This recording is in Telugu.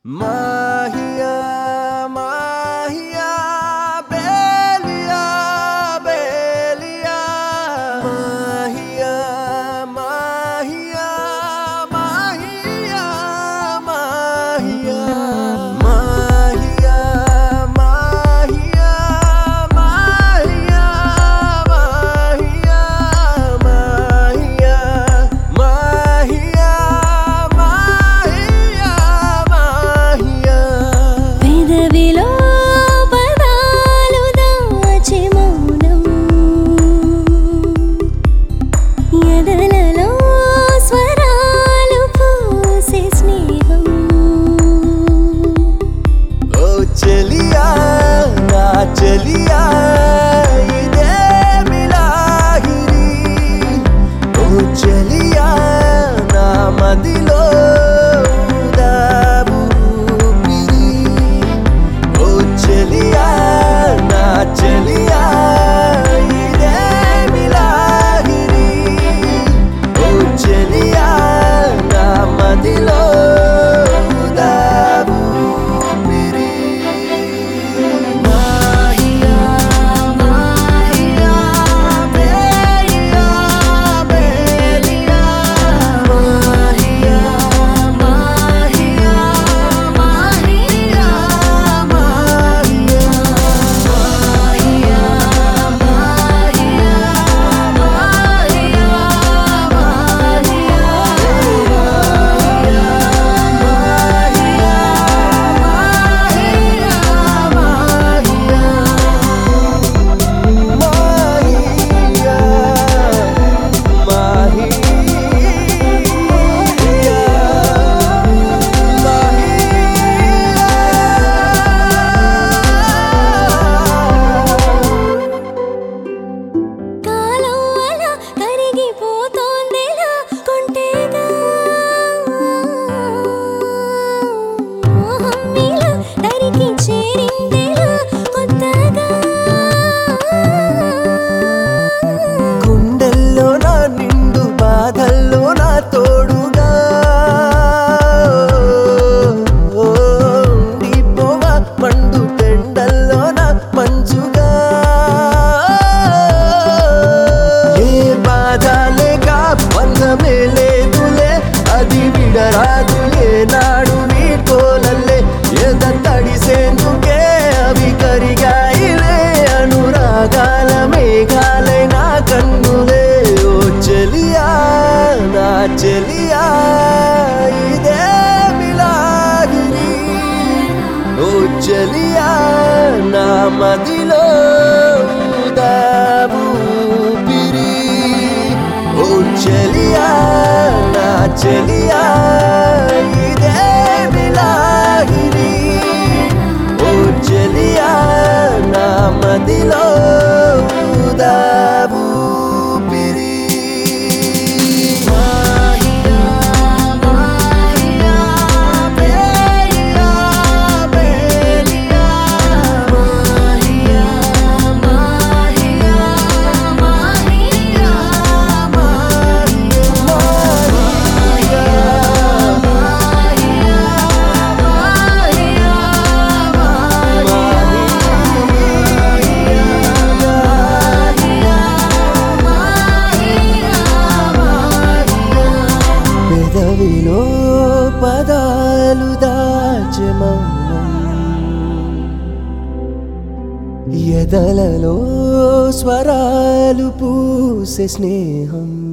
మాహియా మాహియా బేలియా బేలియా మాహియా మాహియా మాహియా మాహియా మాహియా మాహియా మాహియా మాహియా మాహియా మాహియా మాహియా పెదవిలో పదాలు దాచె మౌనం ఎదలలో స్వరాలు పూసే స్నేహం ఓ చెలియా నా చెలియా ఇదే మిలాగిరి ఓ చెలియా నా మదిలో దాబు పిరి ఓ చెలియా నా చెలియా ఇదే మిలాగిరి ఓ చెలియా నా మదిలో దాబు పిరి మాహియా మాహియా బేలియా బేలియా మాహియా మాహియా మాహియా మాహియా మాహియా కాలం అలా కరిగిపోతోందిలా కొంటేగా మోహం ఇలా దరికి చేరిందిలా కొత్తగా గుండెల్లో నా నిండు బాధల్లో నా తోడుగా ఉండిపోవా మండు టెండల్లో నా మంచుగా ఏ బాధ లేక బంధమే లేదులే అది విడరాదులే నాడు వీటోలల్లే ఎద తడిసేందుకే అవి కరిగాయిలే అనురాగాల మేఘాలే నా కన్నులే ఓ చెలియా నా చెలియా ఇదే మిలాగిరి ఓ చెలియా నా మదిలో దాబు పిరి ఓ చెలియా నా చెలియా ఇదే మిలాగిరి ఓ చెలియా నా మదిలో దాబు పిరి మాహియా మాహియా బేలియా బేలియా మాహియా మాహియా మాహియా పెదవిలో పదాలు దాచె మౌనం ఎదలలో స్వరాలు పూసే స్నేహం